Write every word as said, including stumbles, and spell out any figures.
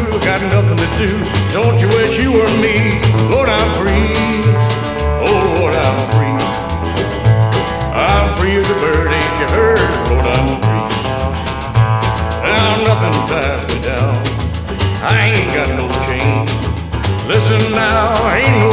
got nothing to do. Don't you wish you were me? Lord, I'm free. Oh, Lord, I'm free. I'm free as a bird, ain't you heard? Lord, I'm free. Now nothing ties me down. I ain't got no chain. Listen now, ain't no